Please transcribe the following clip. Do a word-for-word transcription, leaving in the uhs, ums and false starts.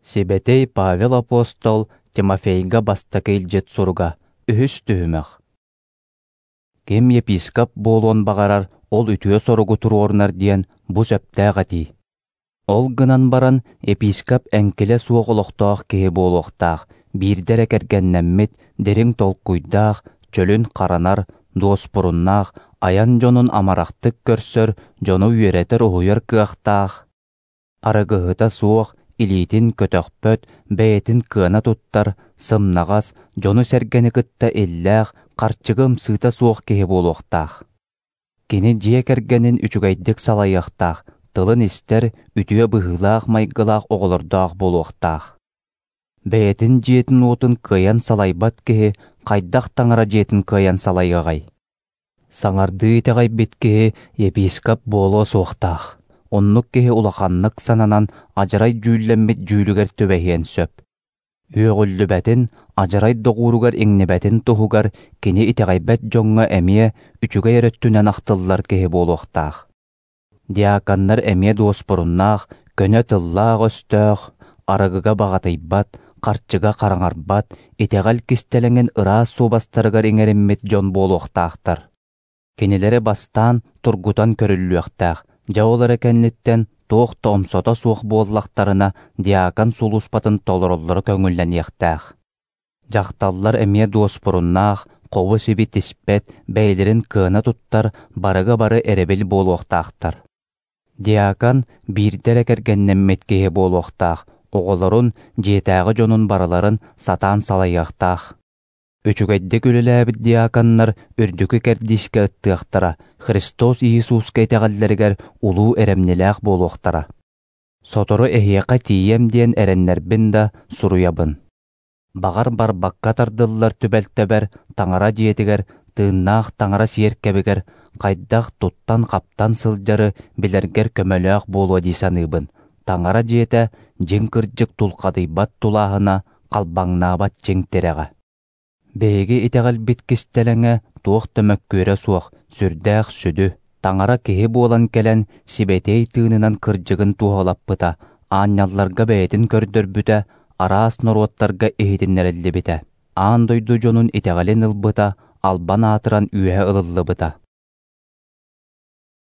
Сибетей Павел апостол Тимофейга бастакейл жет суруга үһүс түһүмэх. Кем епископ болуон бағарар ол үтүө соругу туруорнар диэн бу сөптääҕ атии. Ол гынан баран епископ эңкеле суох олохтоох киһи буолуохтаах, биирдер экергеннэммит, дериң толкуйдаах, чөлүн харанар, дуоспуруннаах, аян дьонун амарахтык көрсөр, дьону үйэретер уһуйар кыахтаах. Арыгыһыта суох, илиитин көтөхпөт, бэйэтин кыана туттар, сымнагас, дьону сэргэни кытта иллээх, харчыгым сыыта суох киһи буолуохтаах. Кини дьиэ кэргэнин үчүгэйдик салайахтаах, тылын истер үтүө быһыылаах майгылаах оҕолордоох буолуохтаах. Бэйэтин дьиэтин уутун кыайан салайбат киһи хайдах таңара дьиэтин кыайан салайгагай. Саҥардыы тэҕайбит киһи епископ буолуо суохтаах. Оннук киһи улаханнык сананан ажарай дьүүллэммит дьүүлүгэр түбэһиэн сөп. Үөҕүллүбэтин, ажарай доҕууругар иҥнибэтин туһугар кини итэҕайбэт дьоҥҥа эмиэ үчүгэй өрөттүнэн ахтыллар киһи буолуохтаах. Диаканнар эмиэ дуоспоруннаах, көнө тыллаах өстөөх, арыгыга баҕатайбат, харчыга хараҥарбат, итэҕэл кистэлэҥин ыраас суубастарыгар иҥэриммит дьон буолуохтаахтар. Кинилери бастаан тургутан көрүллүөхтээх, жаолар экенниттен туох тоомсото суох буоллахтарына диакан сулуспатын толороллору көҥүллэниэхтээх. Дьахталлар эмиэ дуоспоруннаах, хобу сиби тиспет, бэйлэрин кыана туттар, барыга бары эребил буолуохтаахтар. Диакан биирдер экергеннэммит киһи буолуохтаах, оҕолорун дьиэтээҕи дьонун бараларын сатаан салайахтаах. Үчүгэйдик үлэлээбит диаканнар үрдүкү кэрдиске ыттыахтара, Христос Иисуска итэҕэллэригэр улуу эремнилээх буолуохтара. Сотору эһиэхэ тиийэм диэн эреннэрбин да суруйабын. Бағар барбакка тардыллар түбэлтэбэр, таҥара дьиэтигэр, тыыннаах таҥара сиэркэбигэр, хайдах туттан хаптан сылдьары билэргэр көмөлөөх буолуо дии таҥара дьиэтэ дьиҥ кырдьык тулхатыйбат тулааһына халбаҥнаабат чиҥтирэҕэ. Бэйги итэҕэлбит кистэлэҥэ туох төмөккүөрэ суох, сүрдээх сүдү, таҥара киһи буолан кэлэн сибэтей тыынынан кырдьыгын туһалаппыта, аанньалларга бэйэтин көрдөрбүтэ, араас норуоттарга иһитиннэрэллибитэ. Аан дойду дьонун итэҕэлин ылбыта, албан аатыран үөһэ ылыллыбыта.